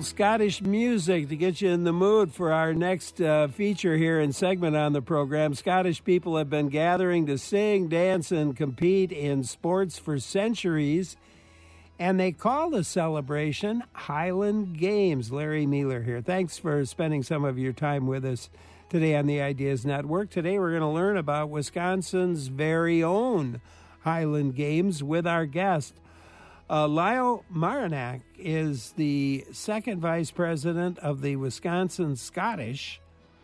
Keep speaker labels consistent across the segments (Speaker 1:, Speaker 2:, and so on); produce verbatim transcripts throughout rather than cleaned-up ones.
Speaker 1: Scottish music to get you in the mood for our next uh, feature here and segment on the program. Scottish people have been gathering to sing, dance, and compete in sports for centuries, and they call the celebration Highland Games. Larry Mealer here. Thanks for spending some of your time with us today on the Ideas Network. Today we're going to learn about Wisconsin's very own Highland Games with our guest. Uh, Lyle Marinac is the second vice president of the Wisconsin Scottish,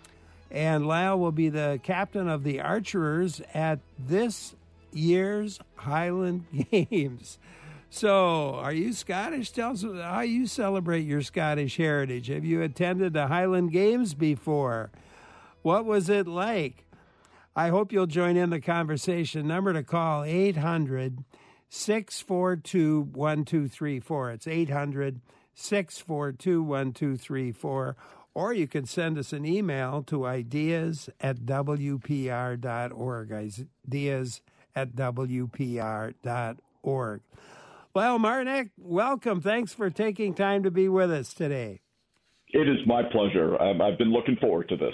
Speaker 1: and Lyle will be the captain of the archers at this year's Highland Games. So, are you Scottish? Tell us how you celebrate your Scottish heritage. Have you attended the Highland Games before? What was it like? I hope you'll join in the conversation. Number to call, eight hundred, six four two, one two three four. It's eight hundred, six four two, one two three four. Or you can send us an email to ideas at w p r dot org. Ideas at w p r dot org. Well, Marinac, welcome. Thanks for taking time to be with us today.
Speaker 2: It is my pleasure. Um, I've been looking forward to this.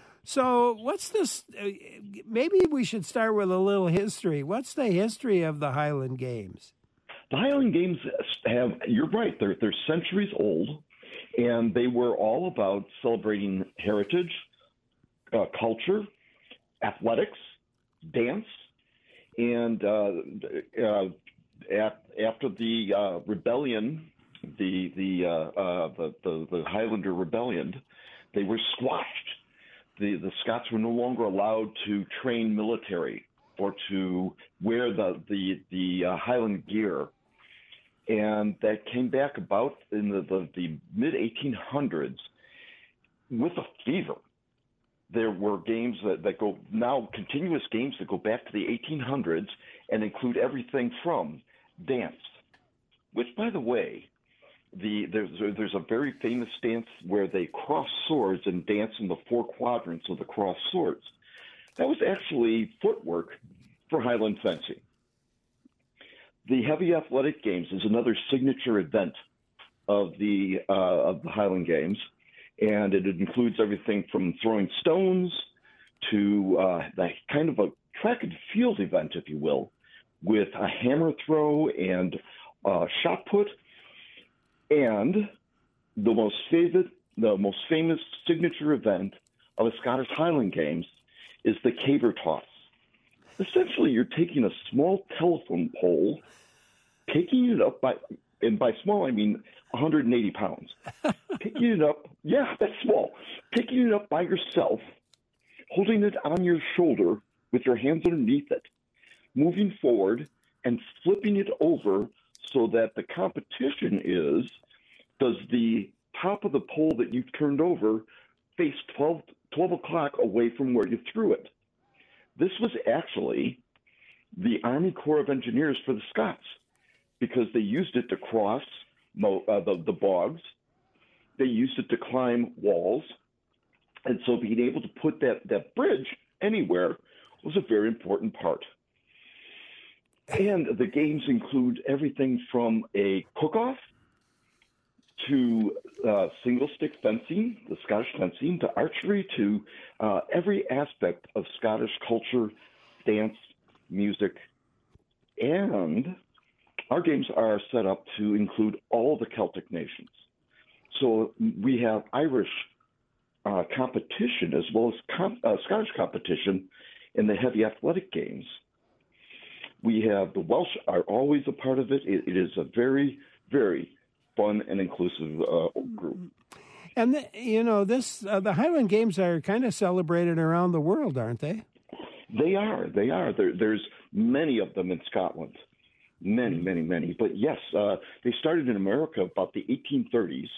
Speaker 1: So what's this? Uh, maybe we should start with a little history. What's the history of the Highland Games?
Speaker 2: The Highland Games have, you're right, they're, they're centuries old, and they were all about celebrating heritage, uh, culture, athletics, dance, and uh, uh, at, after the uh, rebellion, the the, uh, uh, the the the Highlander rebellion, they were squashed. The, the Scots were no longer allowed to train military or to wear the the, the uh, Highland gear. And that came back about in the, the, the mid eighteen hundreds with a fever. There were games that, that go now, continuous games that go back to the eighteen hundreds and include everything from dance, which, by the way, The, there's, there's a very famous dance where they cross swords and dance in the four quadrants of the cross swords. That was actually footwork for Highland fencing. The Heavy Athletic Games is another signature event of the uh, of the Highland Games, and it includes everything from throwing stones to uh, the kind of a track and field event, if you will, with a hammer throw and uh, shot put. And the most favorite, the most famous signature event of the Scottish Highland Games is the caber toss. Essentially, you're taking a small telephone pole, picking it up by, and by small I mean one hundred eighty pounds, picking it up, yeah, that's small, picking it up by yourself, holding it on your shoulder with your hands underneath it, moving forward and flipping it over so that the competition is, does the top of the pole that you've turned over face twelve, twelve o'clock away from where you threw it? This was actually the Army Corps of Engineers for the Scots, because they used it to cross mo- uh, the, the bogs. They used it to climb walls. And so being able to put that, that bridge anywhere was a very important part. And the games include everything from a cook-off to uh, single-stick fencing, the Scottish fencing, to archery, to uh, every aspect of Scottish culture, dance, music. And our games are set up to include all the Celtic nations. So we have Irish uh, competition as well as com- uh, Scottish competition in the Heavy Athletic Games. We have the Welsh are always a part of it. It, it is a very, very fun and inclusive uh, group.
Speaker 1: And, the, you know, this uh, the Highland Games are kind of celebrated around the world, aren't they?
Speaker 2: They are. They are. There, there's many of them in Scotland. Many, many, many. But, yes, uh, they started in America about the eighteen thirties.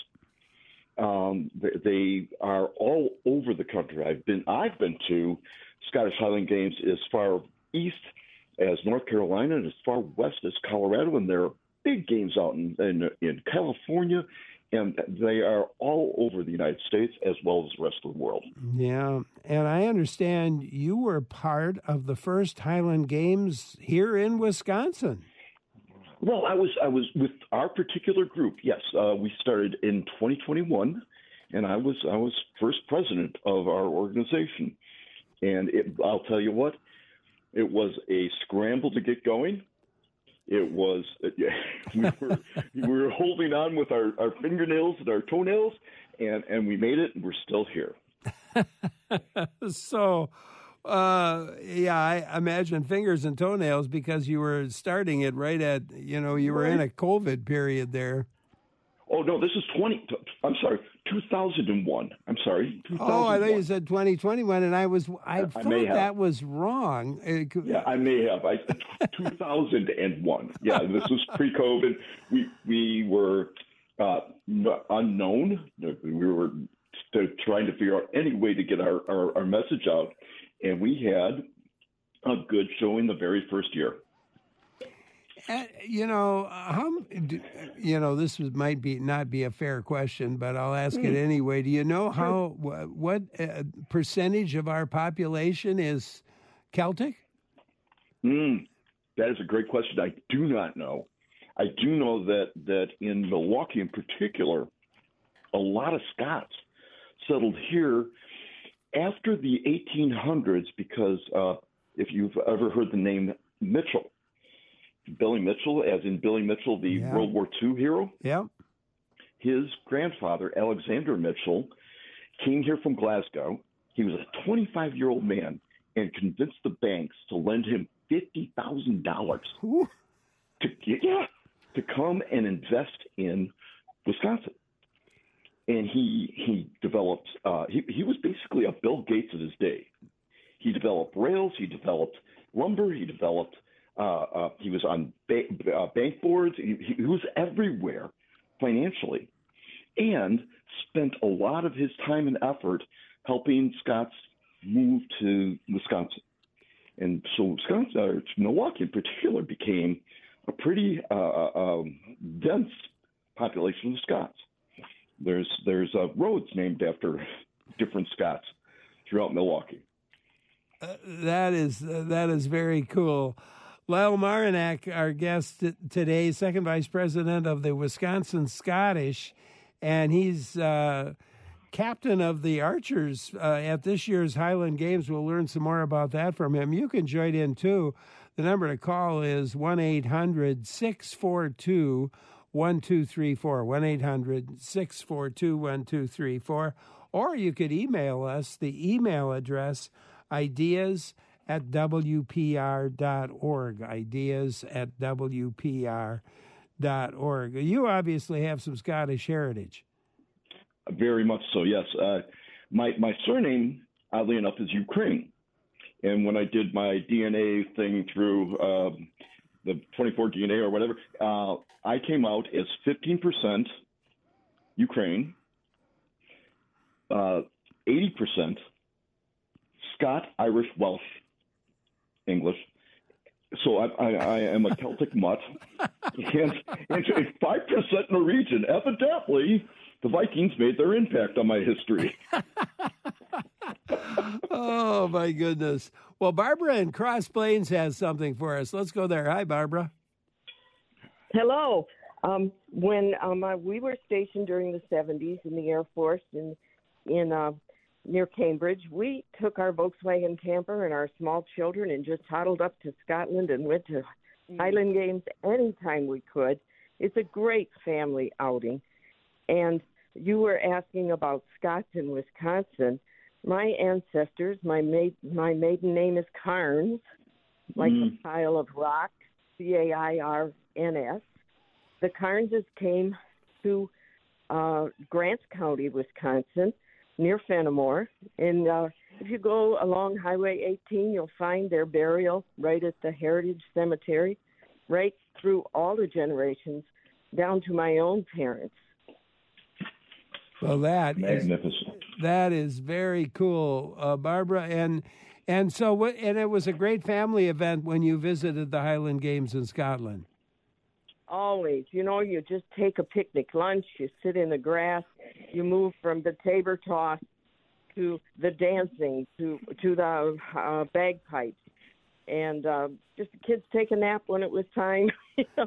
Speaker 2: Um, they, they are all over the country. I've been, I've been to Scottish Highland Games as far east as North Carolina and as far west as Colorado, and there are big games out in, in, in California, and they are all over the United States as well as the rest of the world.
Speaker 1: Yeah, and I understand you were part of the first Highland Games here in Wisconsin.
Speaker 2: Well, I was I was with our particular group. Yes, uh, we started in twenty twenty-one, and I was I was first president of our organization. And it, I'll tell you what, it was a scramble to get going. It was we were we were holding on with our, our fingernails and our toenails, and, and we made it, and we're still here.
Speaker 1: So, uh, yeah, I imagine fingers and toenails because you were starting it right at, you know, you were right in a COVID period there.
Speaker 2: Oh, no, this is twenty, I'm sorry, two thousand one. I'm sorry.
Speaker 1: Oh, I thought you said twenty twenty-one, and I was, I, I thought that was wrong. It,
Speaker 2: yeah, I may have. I two thousand one. Yeah, this was pre-COVID. We, we were uh, unknown. We were trying to figure out any way to get our, our, our message out, and we had a good showing the very first year.
Speaker 1: Uh, you know, how you know this was, might be not be a fair question, but I'll ask mm. it anyway. Do you know how what uh, percentage of our population is Celtic?
Speaker 2: Mm, that is a great question. I do not know. I do know that that in Milwaukee, in particular, a lot of Scots settled here after the eighteen hundreds because uh, if you've ever heard the name Mitchell. Billy Mitchell, as in Billy Mitchell, the yeah. World War Two hero.
Speaker 1: Yeah.
Speaker 2: His grandfather, Alexander Mitchell, came here from Glasgow. He was a twenty-five-year-old man and convinced the banks to lend him fifty thousand dollars to yeah to come and invest in Wisconsin. And he he developed. Uh, he he was basically a Bill Gates of his day. He developed rails. He developed lumber. He developed. Uh, uh, he was on ba- uh, bank boards. He, he was everywhere financially and spent a lot of his time and effort helping Scots move to Wisconsin. And so Wisconsin, uh, Milwaukee in particular, became a pretty uh, um, dense population of Scots. There's, there's uh, roads named after different Scots throughout Milwaukee.
Speaker 1: Uh, that is uh, that is very cool. Lyle Marinac, our guest t- today, second vice president of the Wisconsin Scottish, and he's uh, captain of the Archers uh, at this year's Highland Games. We'll learn some more about that from him. You can join in, too. The number to call is one eight hundred six four two one two three four, one eight hundred six four two one two three four, or you could email us. The email address, ideas at W P R dot org, ideas at W P R dot org. You obviously have some Scottish heritage.
Speaker 2: Very much so, yes. Uh, my my surname, oddly enough, is Ukraine. And when I did my D N A thing through um, the twenty-four D N A or whatever, uh, I came out as fifteen percent Ukraine, uh, eighty percent Scot, Irish, Welsh, English. So I, I, I am a Celtic mutt, and, and five percent Norwegian. Evidently, the Vikings made their impact on my history.
Speaker 1: Oh, my goodness. Well, Barbara in Cross Plains has something for us. Let's go there. Hi, Barbara.
Speaker 3: Hello. Um, when um, uh, we were stationed during the seventies in the Air Force in, in uh, near Cambridge, we took our Volkswagen camper and our small children and just toddled up to Scotland and went to Highland Games anytime we could. It's a great family outing. And you were asking about Scots in Wisconsin. My ancestors, my maid, my maiden name is Carnes, like mm. a pile of rock, C A I R N S. The Carneses came to uh, Grants County, Wisconsin, near Fenimore. And uh, if you go along Highway eighteen, you'll find their burial right at the Heritage Cemetery, right through all the generations, down to my own parents.
Speaker 1: Well, that
Speaker 2: magnificent.
Speaker 1: Is, that is very cool, uh, Barbara. And and so what? And it was a great family event when you visited the Highland Games in Scotland.
Speaker 3: Always, you know, you just take a picnic lunch, you sit in the grass, you move from the tabor toss to the dancing to to the uh, bagpipes, and uh, just the kids take a nap when it was time. You know?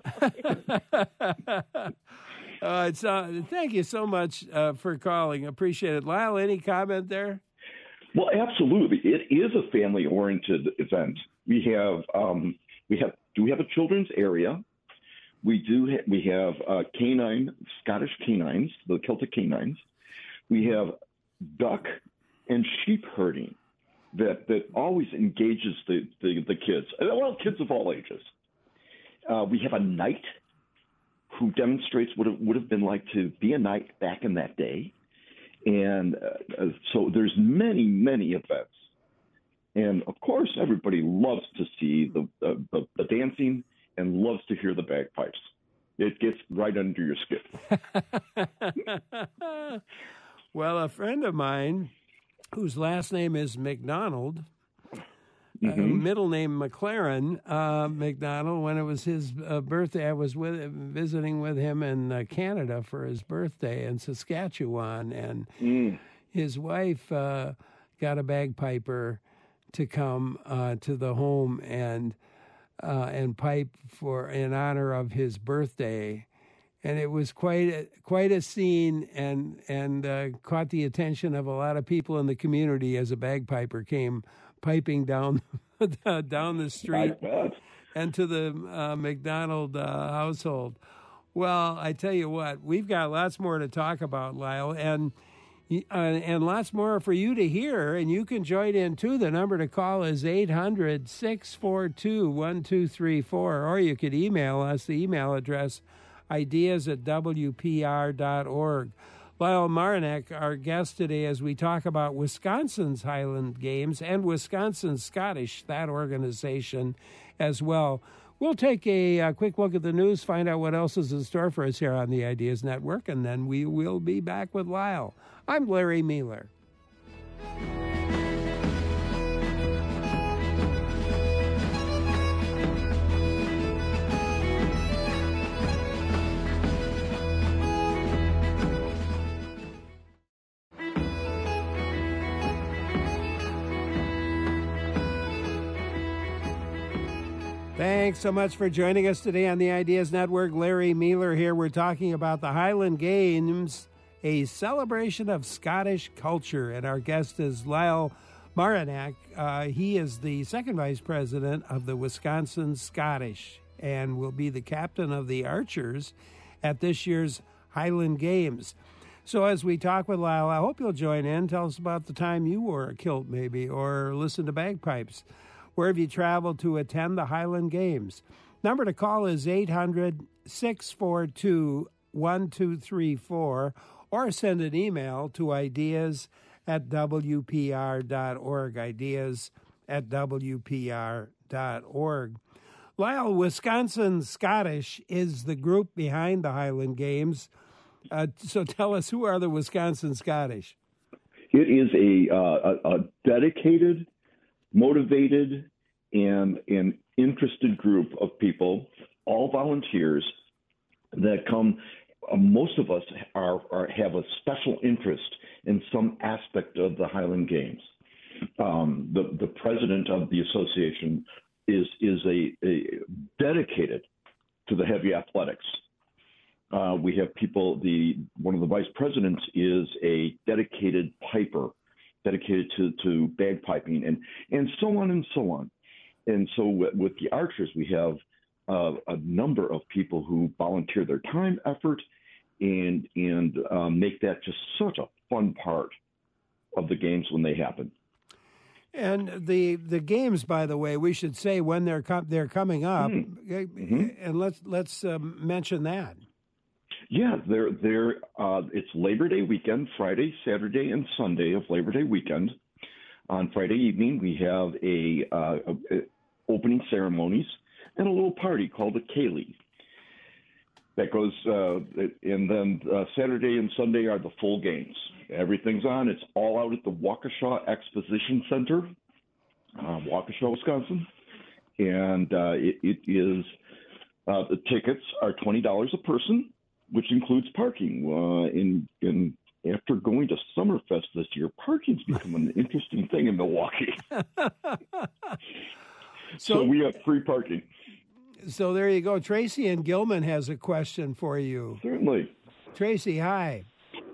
Speaker 1: uh, it's, uh, thank you so much uh, for calling. Appreciate it. Lyle, any comment there?
Speaker 2: Well, absolutely. It is a family-oriented event. We have um, we have do we have a children's area. We do ha- we have uh, canine Scottish canines, the Celtic canines. We have duck and sheep herding that that always engages the the, the kids. Well, kids of all ages. Uh, we have a knight who demonstrates what it would have been like to be a knight back in that day. And uh, so there's many, many events. And, of course, everybody loves to see the, uh, the, the dancing and loves to hear the bagpipes. It gets right under your skin.
Speaker 1: Well, a friend of mine whose last name is McDonald, mm-hmm. uh, middle name McLaren uh, McDonald, when it was his uh, birthday, I was with visiting with him in uh, Canada for his birthday in Saskatchewan, and mm. his wife uh, got a bagpiper to come uh, to the home and uh, and pipe for in honor of his birthday. And it was quite a, quite a scene, and and uh, caught the attention of a lot of people in the community as a bagpiper came piping down down the street and to the uh, McDonald uh, household. Well, I tell you what, we've got lots more to talk about, Lyle, and uh, and lots more for you to hear, and you can join in too. The number to call is eight hundred, six four two, one two three four, or you could email us. The email address, ideas at w p r dot org. Lyle Marinac, our guest today, as we talk about Wisconsin's Highland Games and Wisconsin Scottish, that organization as well. We'll take a, a quick look at the news, find out what else is in store for us here on the Ideas Network, and then we will be back with Lyle. I'm Larry Mueller. Thanks so much for joining us today on the Ideas Network. Larry Mueller here. We're talking about the Highland Games, a celebration of Scottish culture. And our guest is Lyle Marinac. Uh, he is the second vice president of the Wisconsin Scottish and will be the captain of the Archers at this year's Highland Games. So as we talk with Lyle, I hope you'll join in. Tell us about the time you wore a kilt maybe, or listen to bagpipes. Where have you traveled to attend the Highland Games? Number to call is eight hundred, six four two, one two three four, or send an email to ideas at w p r dot org, ideas at w p r dot org. Lyle, Wisconsin Scottish is the group behind the Highland Games. Uh, so tell us, who are the Wisconsin Scottish?
Speaker 2: It is a, uh, a, a dedicated, motivated, and an interested group of people, all volunteers, that come. Uh, most of us are, are have a special interest in some aspect of the Highland Games. Um, the the president of the association is is a, a dedicated to the heavy athletics. Uh, we have people. The one of the vice presidents is a dedicated piper, dedicated to, to bagpiping, and, and so on and so on. And so with, with the Archers, we have uh, a number of people who volunteer their time, effort, and and um, make that just such a fun part of the games when they happen.
Speaker 1: And the the games, by the way, we should say when they're com- they're coming up, mm-hmm. and let's let's um, mention that.
Speaker 2: Yeah, they're they're uh, it's Labor Day weekend, Friday, Saturday, and Sunday of Labor Day weekend. On Friday evening, we have a, uh, a, a opening ceremonies and a little party called the Ceilidh. That goes, uh, and then uh, Saturday and Sunday are the full games. Everything's on. It's all out at the Waukesha Exposition Center, uh, Waukesha, Wisconsin, and uh, it, it is uh, the tickets are twenty dollars a person, which includes parking. Uh, in in after going to Summerfest this year, parking's become an interesting thing in Milwaukee. So, so we have free parking.
Speaker 1: So there you go. Tracy in Gilman has a question for you.
Speaker 2: Certainly.
Speaker 1: Tracy, hi.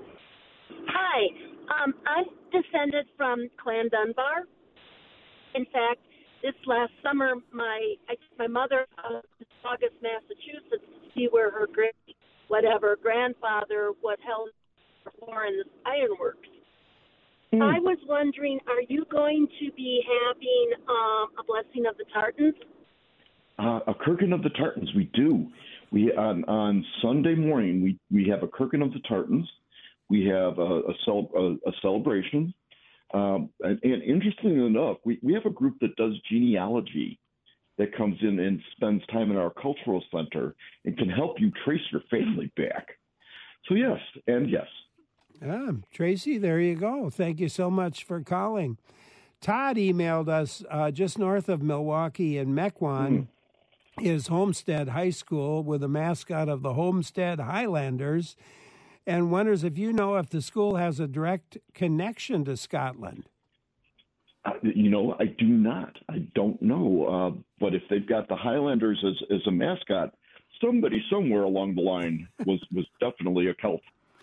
Speaker 4: Hi. Um, I'm descended from Clan Dunbar. In fact, this last summer, my I, my mother uh, to August, Massachusetts, to see where her great whatever grandfather was held for in the ironworks. Mm. I was wondering, are you going to be having um, a blessing of the tartans?
Speaker 2: Uh, a Kirkin of the Tartans, we do. We on, on Sunday morning we, we have a Kirkin of the Tartans. We have a, a, cel- a, a celebration, um, and, and interestingly enough, we, we have a group that does genealogy that comes in and spends time in our cultural center and can help you trace your family back. So yes, and yes.
Speaker 1: Ah, Tracy, there you go. Thank you so much for calling. Todd emailed us uh, just north of Milwaukee in Mequon. Mm. Is Homestead High School with a mascot of the Homestead Highlanders, and wonders if you know if the school has a direct connection to Scotland.
Speaker 2: Uh, you know, I do not. I don't know. Uh, but if they've got the Highlanders as, as a mascot, somebody somewhere along the line was, was definitely a Celt.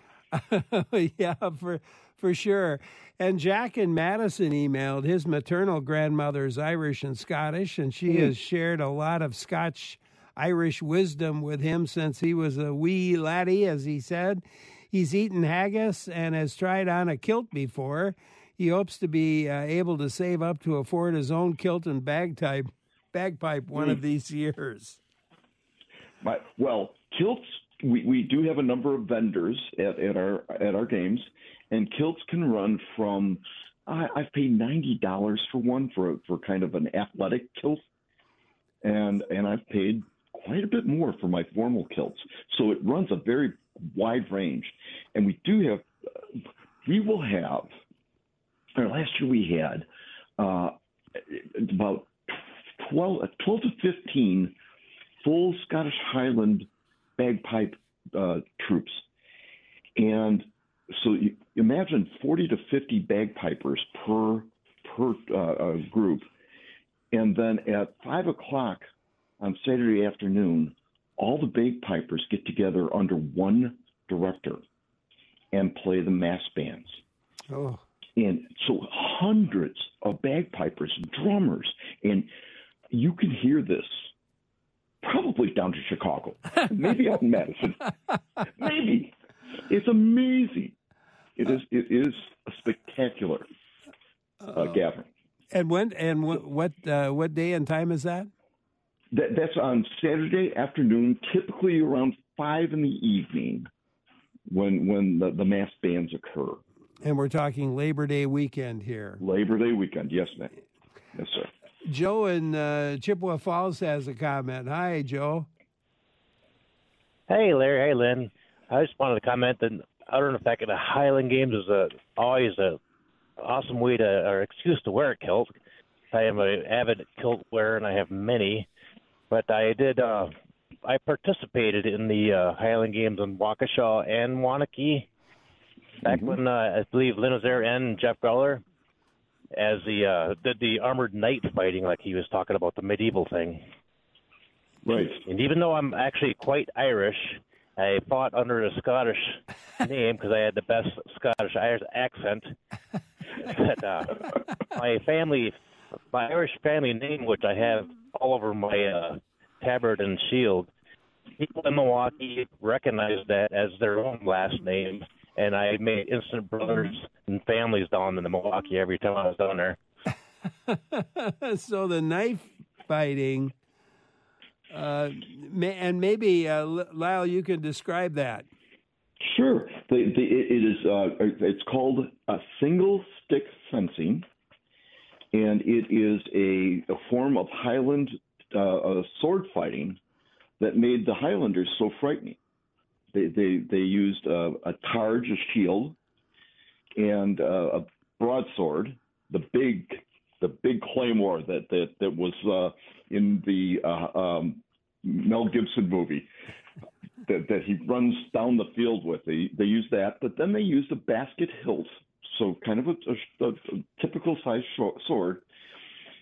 Speaker 1: Yeah, for for sure. And Jack in Madison emailed his maternal grandmother's Irish and Scottish, and she mm. has shared a lot of Scotch-Irish wisdom with him since he was a wee laddie, as he said. He's eaten haggis and has tried on a kilt before. He hopes to be uh, able to save up to afford his own kilt and bagpipe, bagpipe one mm. of these years.
Speaker 2: My, well, kilts, we, we do have a number of vendors at, at our at our games. And kilts can run from, I, I've paid ninety dollars for one for for kind of an athletic kilt, and and I've paid quite a bit more for my formal kilts. So it runs a very wide range, and we do have, we will have. Or last year we had uh, about twelve, twelve to fifteen full Scottish Highland bagpipe uh, troops, and so you imagine forty to fifty bagpipers per per uh, uh, group, and then at five o'clock on Saturday afternoon, all the bagpipers get together under one director and play the mass bands.
Speaker 1: Oh,
Speaker 2: and so hundreds of bagpipers, drummers, and you can hear this probably down to Chicago, maybe out in Madison, maybe. It's amazing. It is. It is a spectacular uh, gathering.
Speaker 1: And when and what what, uh, what day and time is that?
Speaker 2: that? That's on Saturday afternoon, typically around five in the evening, when when the, the mass bands occur.
Speaker 1: And we're talking Labor Day weekend here.
Speaker 2: Labor Day weekend, yes, ma'am. Yes, sir.
Speaker 1: Joe in uh, Chippewa Falls has a comment. Hi, Joe.
Speaker 5: Hey, Larry. Hey, Lynn. I just wanted to comment that I don't know if that the Highland Games is a, always a awesome way to or excuse to wear a kilt. I am an avid kilt wearer and I have many, but I did uh, I participated in the uh, Highland Games in Waukesha and Wanakee back mm-hmm. when uh, I believe Lynn was there and Jeff Gowler as the uh, did the armored knight fighting, like he was talking about the medieval thing.
Speaker 2: Right.
Speaker 5: And even though I'm actually quite Irish, I fought under a Scottish name because I had the best Scottish Irish accent. But, uh, my family, my Irish family name, which I have all over my uh, tabard and shield, people in Milwaukee recognize that as their own last name, and I made instant brothers and families down in the Milwaukee every time I was down
Speaker 1: there. So the knife fighting. Uh, and maybe, uh, Lyle, you can describe that.
Speaker 2: Sure. The, the, it is. Uh, it's called a single stick fencing, and it is a, a form of Highland uh, sword fighting that made the Highlanders so frightening. They they they used uh, a targe, a shield, and uh, a broadsword, the big the big claymore that that that was uh, in the uh, um, Mel Gibson movie that, that he runs down the field with. They they use that, but then they used a basket hilt, so kind of a, a, a typical size sword,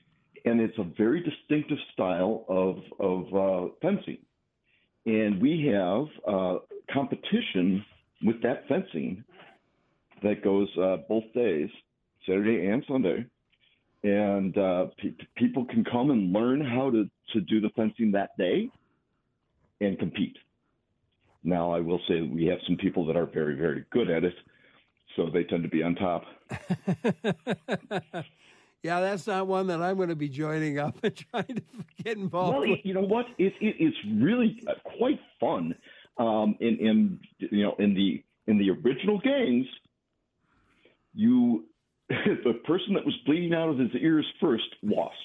Speaker 2: and it's a very distinctive style of of uh, fencing. And we have uh, competition with that fencing that goes uh, both days, Saturday and Sunday. And uh, pe- people can come and learn how to, to do the fencing that day and compete. Now, I will say we have some people that are very, very good at it, so they tend to be on top.
Speaker 1: Yeah, that's not one that I'm going to be joining up and trying to get involved
Speaker 2: Well,
Speaker 1: with.
Speaker 2: you know what? It, it, it's really quite fun. Um, in, in you know in the in the original games, you the person that was bleeding out of his ears first lost.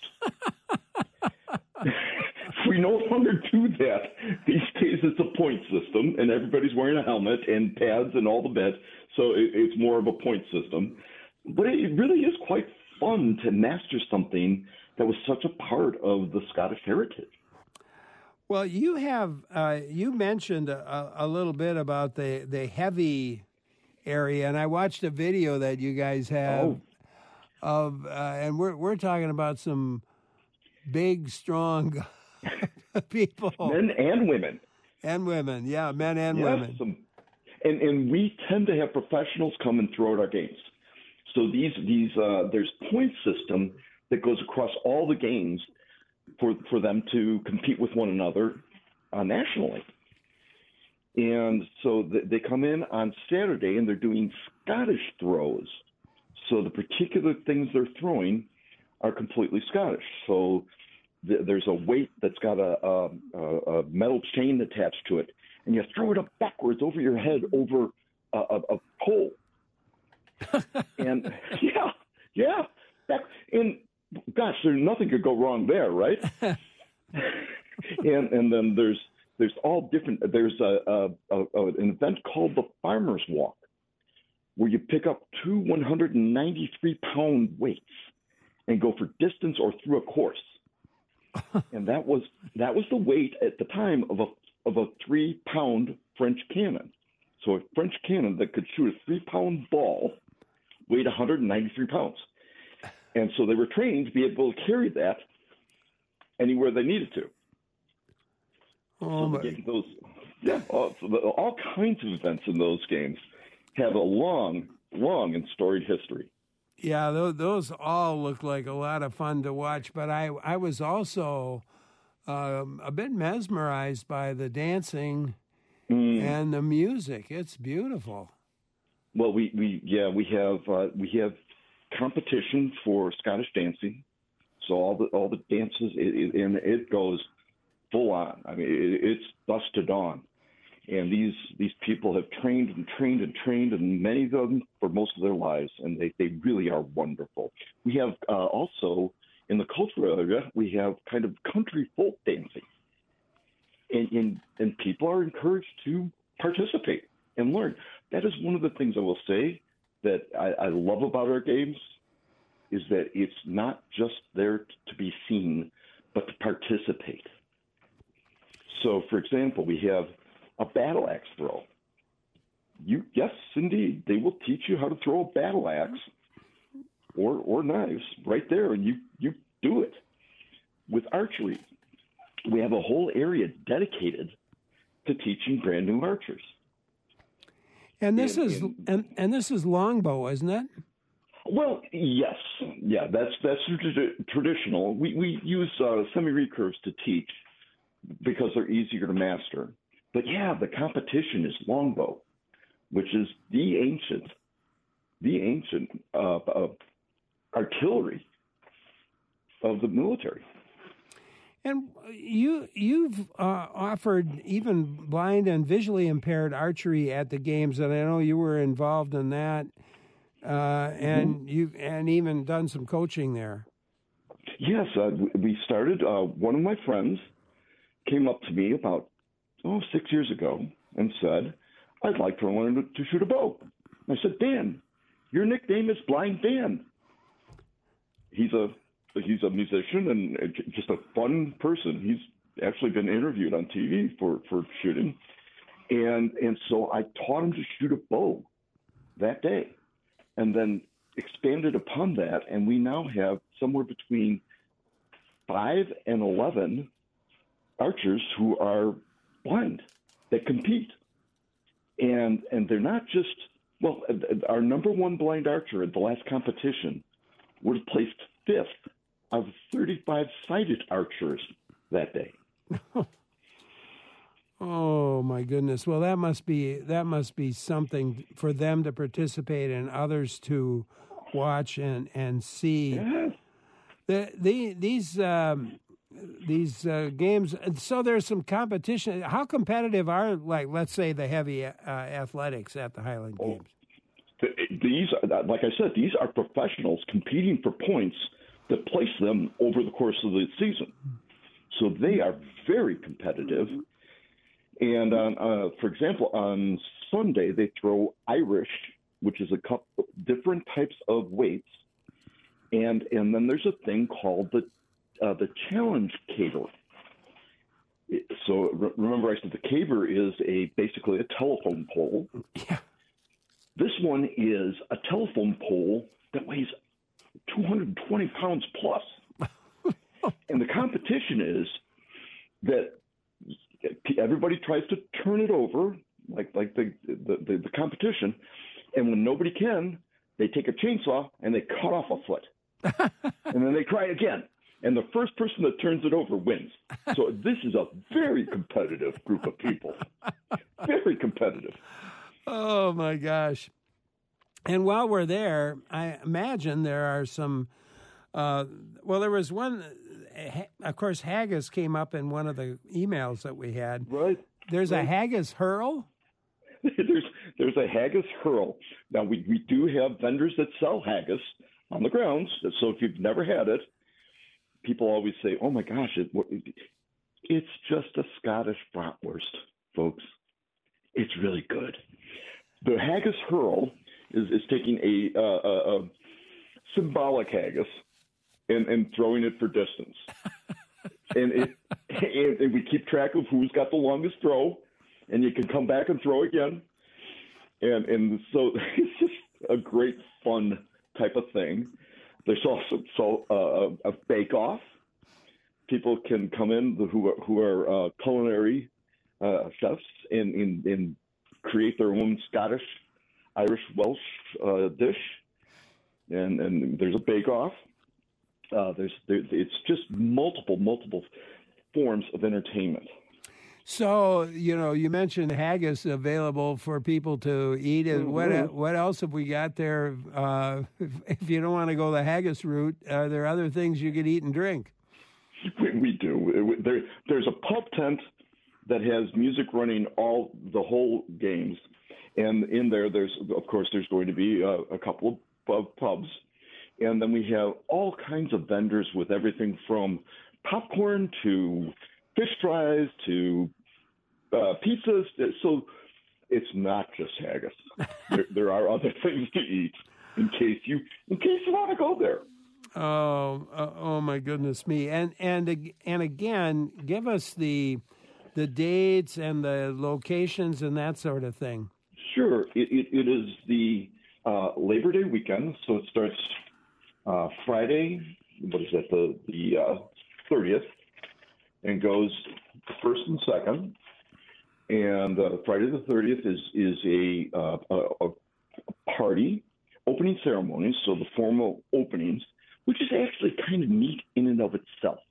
Speaker 2: We no longer do that. These days it's a point system, and everybody's wearing a helmet and pads and all the bits, so it, it's more of a point system. But it really is quite fun to master something that was such a part of the Scottish heritage.
Speaker 1: Well, you have uh, you mentioned a, a little bit about the, the heavy area, and I watched a video that you guys have
Speaker 2: Oh.
Speaker 1: of, uh, and we're we're talking about some big, strong people,
Speaker 2: Men and women.
Speaker 1: and women, yeah, men and
Speaker 2: Yes,
Speaker 1: women.
Speaker 2: some- and and we tend to have professionals come and throw at our games. So these these uh, there's point system that goes across all the games for for them to compete with one another uh, nationally. And so th- they come in on Saturday and they're doing Scottish throws. So the particular things they're throwing are completely Scottish. So th- there's a weight that's got a, a, a metal chain attached to it, and you throw it up backwards over your head over a, a, a pole. And yeah, yeah, that, and gosh, there's nothing could go wrong there, right? and and then there's there's all different. There's a, a, a, a an event called the Farmer's Walk, where you pick up two one hundred ninety-three pound weights and go for distance or through a course. And that was that was the weight at the time of a of a three pound French cannon. So a French cannon that could shoot a three pound ball weighed one hundred ninety-three pounds. And so they were trained to be able to carry that anywhere they needed to.
Speaker 1: Oh,
Speaker 2: so
Speaker 1: my.
Speaker 2: they gave those, yeah, all, so the, all kinds of events in those games have a long, long and storied history.
Speaker 1: Yeah, those, those all look like a lot of fun to watch. But I, I was also um, a bit mesmerized by the dancing
Speaker 2: Mm.
Speaker 1: and the music. It's beautiful.
Speaker 2: Well, we, we yeah we have uh, we have competition for Scottish dancing, so all the all the dances it, it, and it goes full on. I mean, it, it's dusk to dawn, and these these people have trained and trained and trained, and many of them for most of their lives, and they, they really are wonderful. We have uh, also in the cultural area we have kind of country folk dancing, and and, and people are encouraged to participate and learn. That is one of the things I will say that I, I love about our games is that it's not just there to be seen, but to participate. So, for example, we have a battle axe throw. You, yes, indeed, they will teach you how to throw a battle axe or or knives right there, and you, you do it. With archery, we have a whole area dedicated to teaching brand new archers.
Speaker 1: And this
Speaker 2: And-
Speaker 1: is
Speaker 2: and-
Speaker 1: and, and this is longbow, isn't it?
Speaker 2: Well, yes, yeah, that's that's trad- traditional. We we use uh, semi-recurves to teach because they're easier to master. But yeah, the competition is longbow, which is the ancient, the ancient uh, uh, artillery of the military.
Speaker 1: And you you've uh, offered even blind and visually impaired archery at the games, and I know you were involved in that, uh, and
Speaker 2: Mm-hmm.
Speaker 1: you and even done some coaching there.
Speaker 2: Yes, uh, we started. Uh, one of my friends came up to me about oh six years ago and said, "I'd like to learn to shoot a bow." I said, "Dan, your nickname is Blind Dan." He's a he's a musician and just a fun person. He's actually been interviewed on T V for, for shooting, and and so I taught him to shoot a bow that day, and then expanded upon that, and we now have somewhere between five and eleven archers who are blind that compete. And and they're not just, well, our number one blind archer at the last competition was placed fifth of thirty-five sighted archers that day.
Speaker 1: Oh my goodness! Well, that must be that must be something for them to participate in, others to watch and and see.
Speaker 2: Yes.
Speaker 1: The the these um, these uh, games. So there's some competition. How competitive are, like, let's say, the heavy uh, athletics at the Highland
Speaker 2: Oh,
Speaker 1: Games?
Speaker 2: these, like I said, these are professionals competing for points that place them over the course of the season. So they are very competitive. And on, uh, for example, on Sunday they throw Irish, which is a couple different types of weights, and and then there's a thing called the uh, the challenge caber. So re- remember, I said the caber is a basically a telephone pole.
Speaker 1: Yeah.
Speaker 2: This one is a telephone pole that weighs two hundred twenty pounds plus, and the competition is that everybody tries to turn it over, like like the the, the, the competition, and when nobody can, they take a chainsaw and they cut off a foot, and then they try again, and the first person that turns it over wins. So this is a very competitive group of people, very competitive.
Speaker 1: Oh my gosh! And while we're there, I imagine there are some. Uh, well, there was one. Of course, haggis came up in one of the emails that we had.
Speaker 2: Right.
Speaker 1: There's
Speaker 2: right.
Speaker 1: a haggis hurl.
Speaker 2: there's there's a haggis hurl. Now we we do have vendors that sell haggis on the grounds. So if you've never had it, people always say, "Oh my gosh, it, it's just a Scottish bratwurst, folks. It's really good." The haggis hurl is is taking a, uh, a, a symbolic haggis and, and throwing it for distance. and, it, and, and we keep track of who's got the longest throw, and you can come back and throw again. And and so it's just a great fun type of thing. There's also so uh, a bake-off. People can come in who are, who are uh, culinary uh, chefs and, and, and create their own Scottish, Irish, Welsh uh, dish. And and there's a bake-off. Uh, there's there, it's just multiple multiple forms of entertainment.
Speaker 1: So, you know, you mentioned haggis available for people to eat. Mm-hmm. What what else have we got there? Uh, if, if you don't want to go the haggis route, are there other things you could eat and drink?
Speaker 2: We, we do. There, there's a pub tent that has music running all the whole games, and in there, there's of course there's going to be a, a couple of pubs, and then we have all kinds of vendors with everything from popcorn to fish fries to uh, pizzas. So it's not just haggis. there, there are other things to eat in case you in case you want to go there.
Speaker 1: Oh, uh, oh my goodness me! And and and again, give us the the dates and the locations and that sort of thing.
Speaker 2: Sure, it it, it is the uh, Labor Day weekend, so it starts uh, Friday. What is that? The the uh, thirtieth, and goes first and second. And uh, Friday the thirtieth is is a, uh, a a party opening ceremony. So the formal openings, which is actually kind of neat in and of itself,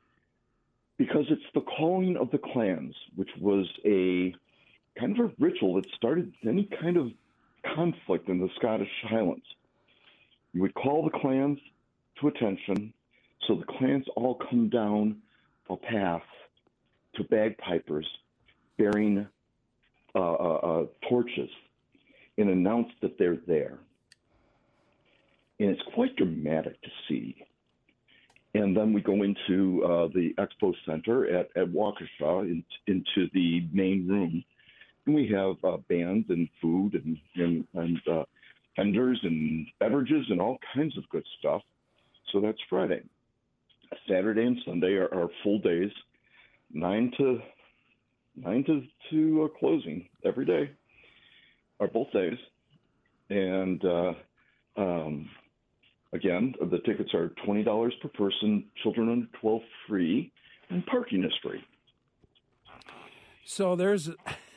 Speaker 2: because it's the calling of the clans, which was a kind of a ritual that started any kind of conflict in the Scottish Highlands. You would call the clans to attention, so the clans all come down a path to bagpipers bearing uh, uh, uh, torches and announce that they're there. And it's quite dramatic to see. And then we go into uh, the expo center at, at Waukesha, in, into the main room. And we have uh, bands and food and, and, and uh, vendors and beverages and all kinds of good stuff. So that's Friday. Saturday and Sunday are, are full days, nine to nine to, to uh, closing every day, are both days. And uh, um, Again, the tickets are twenty dollars per person, children under twelve free, and parking is free.
Speaker 1: So there's,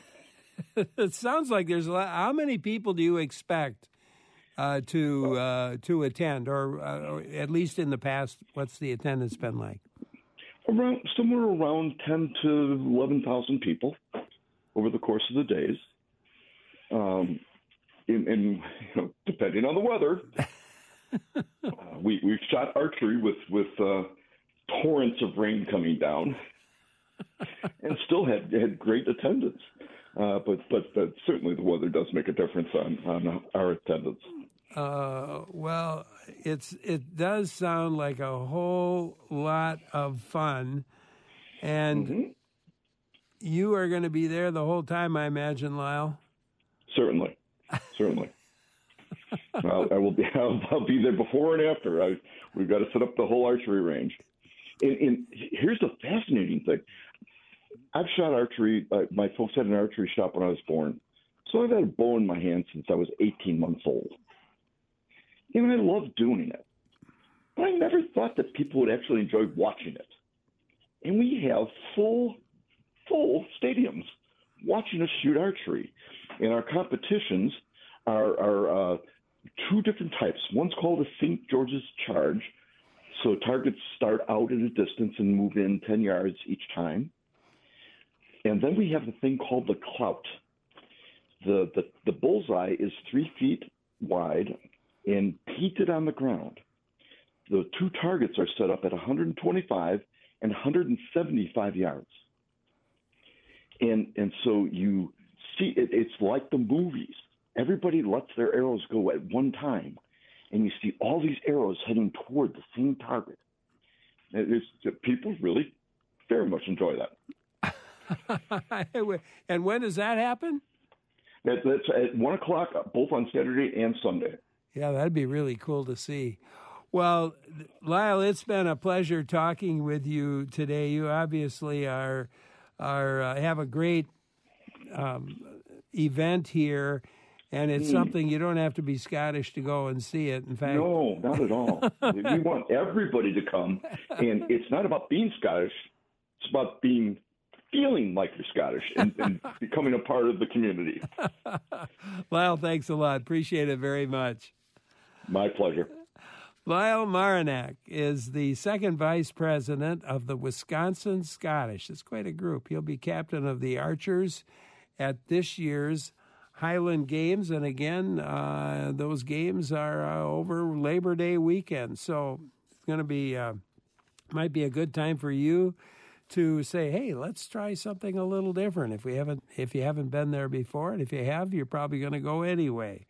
Speaker 1: it sounds like there's a lot. How many people do you expect uh, to uh, to attend, or, uh, or at least in the past, what's the attendance been like?
Speaker 2: Around somewhere around ten to eleven thousand people over the course of the days, um, and, and you know, depending on the weather, uh, we we shot archery with with uh, torrents of rain coming down. And still had had great attendance, uh, but, but but certainly the weather does make a difference on, on our attendance.
Speaker 1: Uh, well, it's it does sound like a whole lot of fun, and mm-hmm. you are going to be there the whole time, I imagine, Lyle.
Speaker 2: Certainly, certainly. I'll, I will be. I'll, I'll be there before and after. I, we've got to set up the whole archery range. And, and here's the fascinating thing. I've shot archery. Uh, my folks had an archery shop when I was born. So I've had a bow in my hand since I was eighteen months old. And I love doing it. But I never thought that people would actually enjoy watching it. And we have full, full stadiums watching us shoot archery. And our competitions are, are uh, two different types. One's called a Saint George's Charge. So targets start out at a distance and move in ten yards each time. And then we have the thing called the clout. The, the, the bullseye is three feet wide and painted on the ground. The two targets are set up at one hundred twenty-five and one hundred seventy-five yards. And, and so you see, it, it's like the movies. Everybody lets their arrows go at one time. And you see all these arrows heading toward the same target. It's, people really very much enjoy that.
Speaker 1: And when does that happen?
Speaker 2: That, that's at one o'clock, both on Saturday and Sunday.
Speaker 1: Yeah, that'd be really cool to see. Well, Lyle, it's been a pleasure talking with you today. You obviously are are uh, have a great um, event here. And it's mm. something you don't have to be Scottish to go and see it. In fact,
Speaker 2: no, not at all. We want everybody to come, and it's not about being Scottish. It's about being, feeling like you're Scottish and, and becoming a part of the community.
Speaker 1: Lyle, thanks a lot. Appreciate it very much.
Speaker 2: My pleasure.
Speaker 1: Lyle Marinak is the second vice president of the Wisconsin Scottish. It's quite a group. He'll be captain of the Archers at this year's Highland Games, and again, uh, those games are uh, over Labor Day weekend, so it's going to be uh, might be a good time for you to say, "Hey, let's try something a little different." If we haven't, if you haven't been there before, and if you have, you're probably going to go anyway.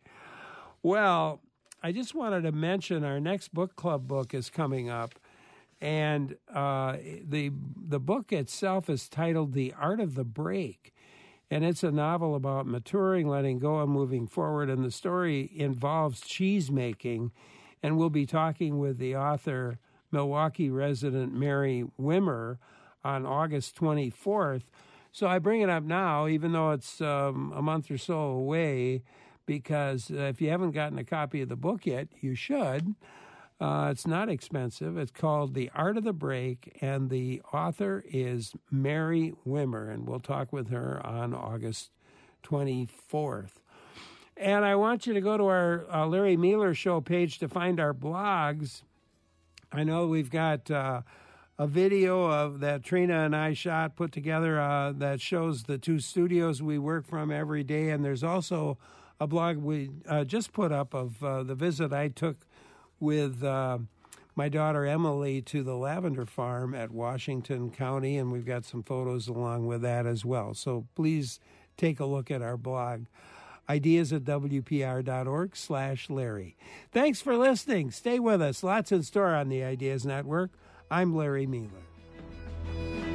Speaker 1: Well, I just wanted to mention our next book club book is coming up, and uh, the the book itself is titled "The Art of the Break." And it's a novel about maturing, letting go, and moving forward. And the story involves cheese making. And we'll be talking with the author, Milwaukee resident Mary Wimmer, on August twenty-fourth. So I bring it up now, even though it's um, a month or so away, because uh, if you haven't gotten a copy of the book yet, you should. Uh, it's not expensive. It's called The Art of the Break, and the author is Mary Wimmer, and we'll talk with her on August twenty-fourth. And I want you to go to our uh, Larry Mueller Show page to find our blogs. I know we've got uh, a video of that Trina and I shot, put together, uh, that shows the two studios we work from every day, and there's also a blog we uh, just put up of uh, the visit I took with uh, my daughter Emily to the lavender farm at Washington County, and we've got some photos along with that as well. So please take a look at our blog, ideas at w p r dot org slash Larry. Thanks for listening. Stay with us. Lots in store on the Ideas Network. I'm Larry Mueller.